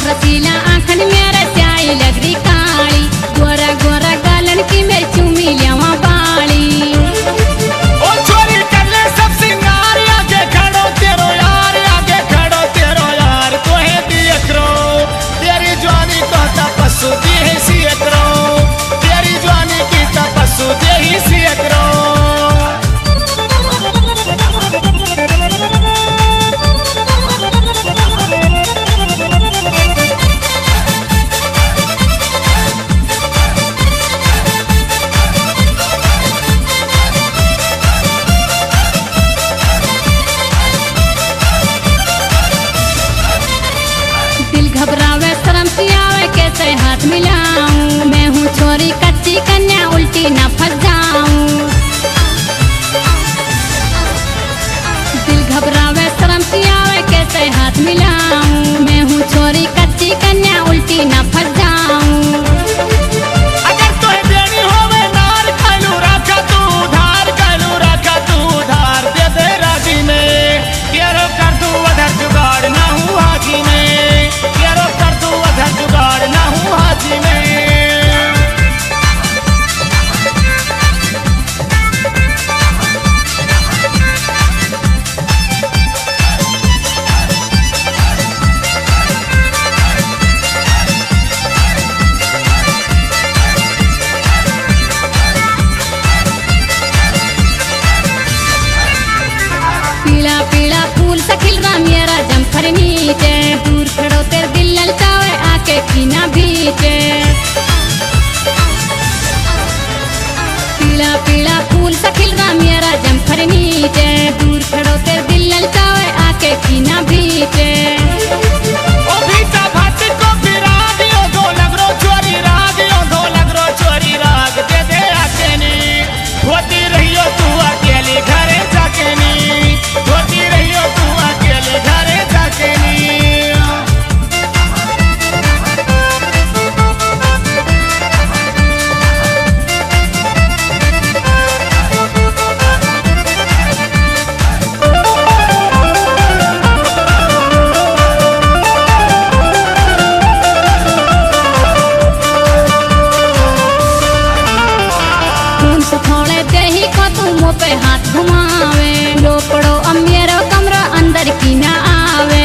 रसीला आंखन मेरा स्याही लगरी काली, गोरा गोरा गालन की मैं चूमी लियावा बाली। ओ चोरी कर ले सब सिंगार, आगे खड़ो तेरो यार, आगे खड़ो तेरो यार, तो है देख रो तेरी जवानी को तपस्सु दी है सियत रो, तेरी जवानी की तपस्सु दे ही सियत रो। घबरावे शर्म सी आवे कैसे हाथ मिलाऊं, मैं हूँ छोरी कच्ची कन्या उल्टी न फंस जाऊं। दिल घबरावे शर्म सी आवे कैसे हाथ मिलाऊं, मैं हूँ छोरी कच्ची कन्या उल्टी न फंस जाऊं। अगर तोहे देनी होवे नार कालू रखा तू उधार, कालू रखा तू उधार, दे दे राजी में तेरो कर दूं अधर जुगाड़, ना हूँ हाजी में तेरो कर दूं अधर जुगाड़, ना हूँ हाजी में। पीला पीला फूल सा खिल रहा मेरा जमखर नीचे, दूर खड़ो तेरे दिल ललचावे आके कीना बीचे। पीला पीला फूल सा खिल रहा मेरा जमखर नीचे, दूर खड़ो तेरे दिल ललचावे आके कीना बीचे। ओ भीता भात को फिरा दियो दो लगरो चोरी राग, यो दो लगरो चोरी राग, दे दे आके नी होती रहियो तू अकेली घरे जाके नी, होती रहियो तू अकेले घरे जाके नी। खून सुखोड़े दही को तू मुँह पे हाथ घुमावे, लो पड़ो अब मेरा कमरा अंदर की ना आवे।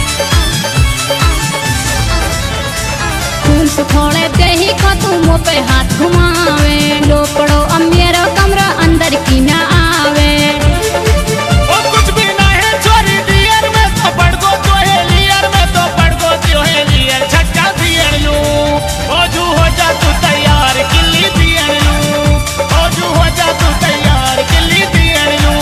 खून सुखोड़े दही को तू मुँह पे हाथ घुमावे, लो पड़ो अब मेरा कमरा अंदर की ना आवे। ओ कुछ भी ना है चोरी दियर में तो पड़ गो तो है लियर में तो पड़ गो तो है लियर, झटका दियर लू ओ जू हो जा तू तैयार किल्ली दियर लू, ओ जू हो जा तू तैयार किल्ली दियर लू।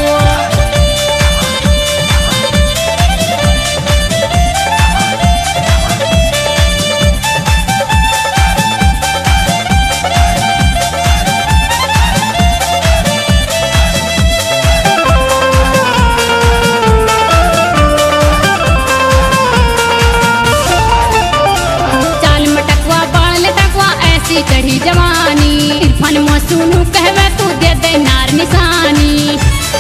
चाल मटकवा बाल लटकवा ऐसी चढ़ी जवानी, इरफान मौसूनु कहवे तू दे दे नार निशानी।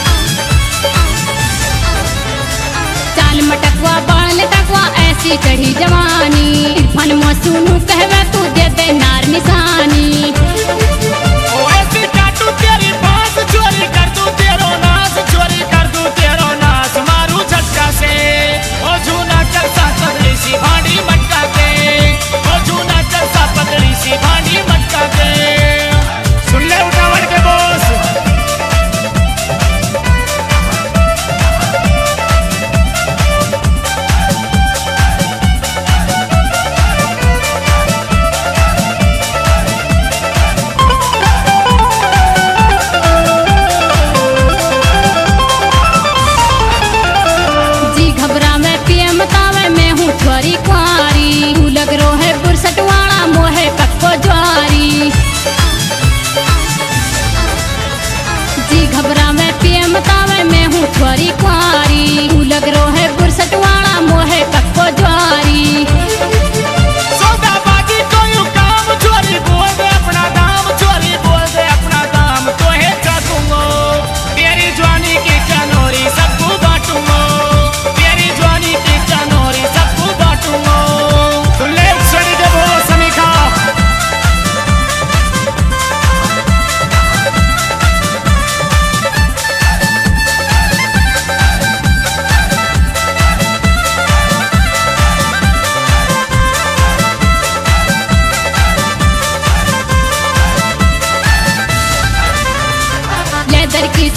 चाल मटकवा बाल लटकवा ऐसी चढ़ी जवानी, इरफान मौसूनु कहवे तू दे दे नार निशानी। ओ ऐसी काटू तेरी बांस, चोरी कर दूं तेरो नाश, चोरी कर दूं तेरो नाश, मारू झटका से ओ जूना चलता पगड़ी सी भांडी मटका के, ओ जूना चलता पगड़ी सी भांडी मटका के। सुन ले उठावट के बोस,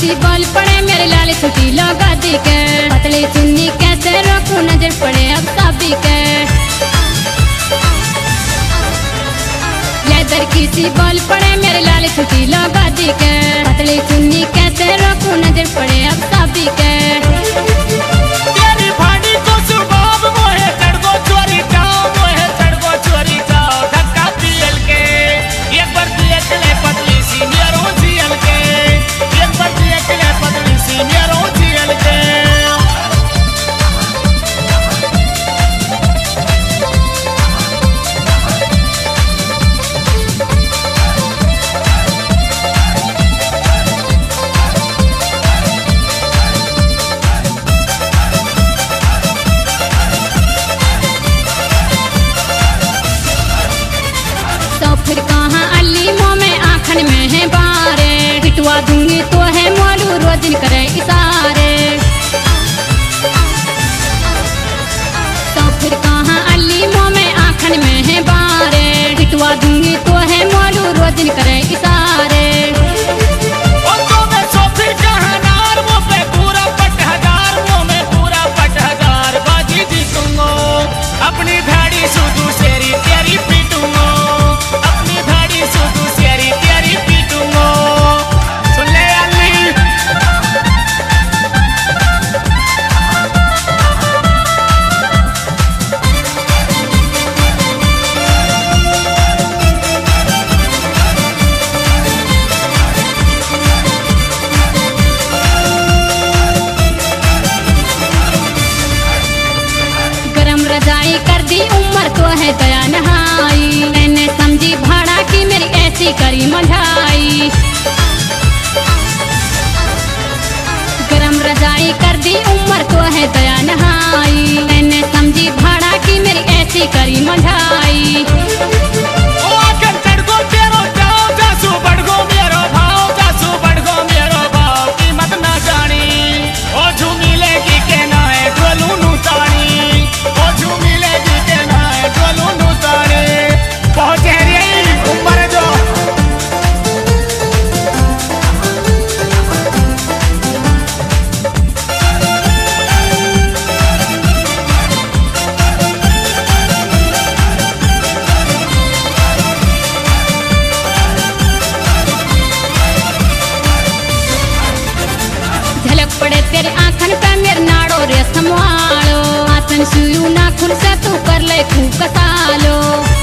सी बल पड़े मेरे लाल छुटी लगा दी के पतली चुन्नी कैसे रोकूं नजर पड़े अब साबी के लेदर की सी बल पड़े मेरे लाल छुटी लगा दी के पतली चुन्नी कैसे रोकूं नजर पड़े अब साबी के तेरी भाड़ी को सुबाब मोहे चढ़गो चोरी जाओ मोहे चढ़गो चोरी जाओ धक्का पीएल के एक बार देख ले पतली सी मेरो जियल के एक बार देख ले पतली सी मेरो जियल के फिर कहाँ अली मुँह में आँखन में है बारे पिटवा दूंगी तो है मोलू रोज करे इशारे तो फिर कहाँ अली मुँह में आँखन में है बारे पिटवा दूंगी तो है मोलू रोज करे इशारे अपनी धाड़ी सुधू सेरी तेरी पीटूंगो अपनी धाड़ी सुधू सेरी तेरी पीटूंगो सुन ले अली रजाई कर दी उम्र तो है दया नहाई मैंने समझी भाड़ा की मेरी ऐसी करी मझाई गरम रजाई कर दी उम्र तो है दया नहाई मैंने समझी भाड़ा की मेरी ऐसी करी मझाई पड़े तेरे आँखन पे मेरे नाड़ो रे संभालो आतन सुयू ना खुल से तू कर ले खूब कसालो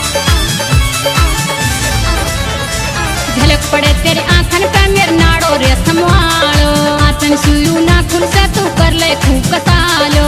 झलक पड़े तेरे आँखन पे मेरे नाड़ो रे संभालो आतन सुयू ना खुल से तू कर ले खूब कसालो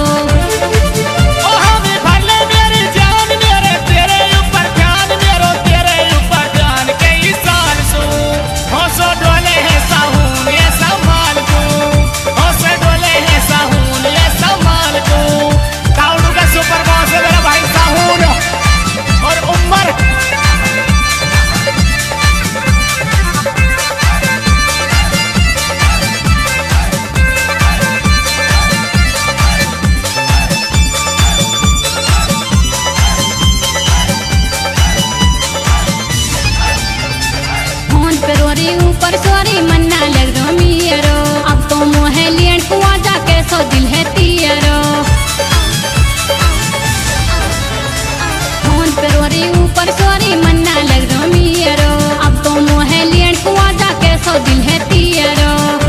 ऊपर सोरी मन्ना लग दो मियरो अब तो मोहे लियन कुआ जाके सो दिल है तियरो फोन पे रोरी ऊपर सोरी मन्ना लग दो मियरो अब तो मोहे लियन कुआ जाके सो दिल है तियरो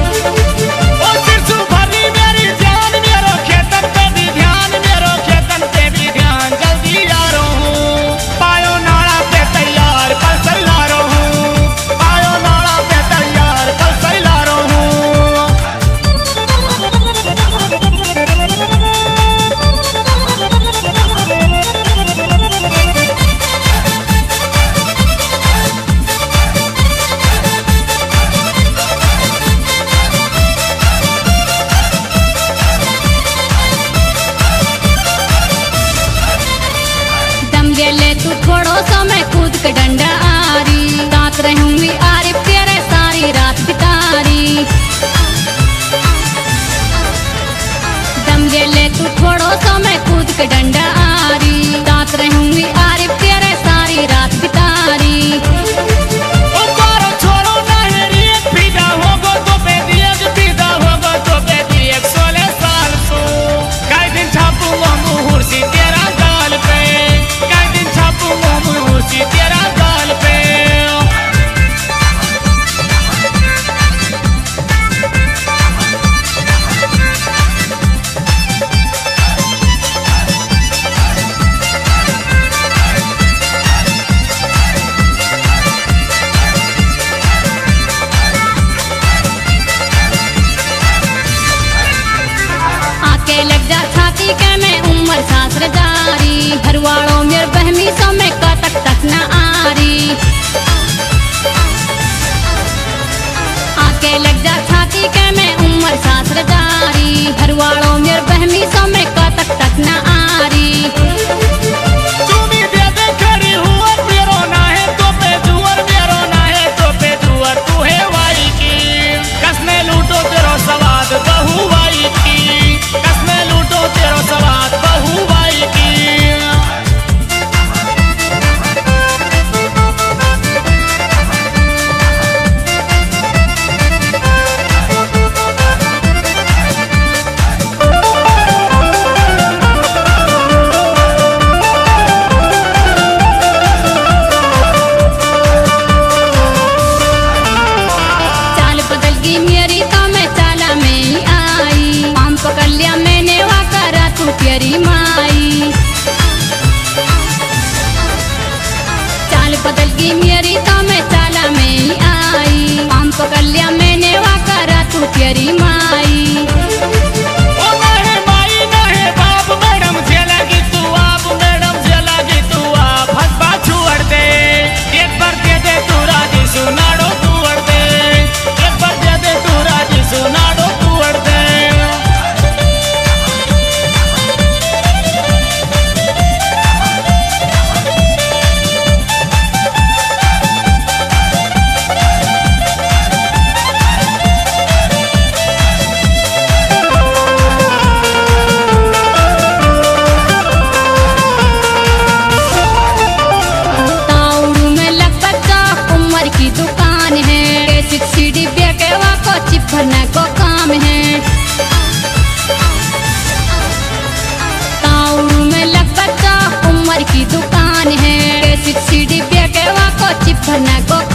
तू थोड़ो सो मैं कूद के डंडा आरी साथ रहूंगी आरिफ तेरे सारी रात बितारी दम ले तू थोड़ो सो मैं कूद के डंडा आरी साथ रहूंगी आरिफ तेरे सारी रात बितारी छोड़ो ना भरना को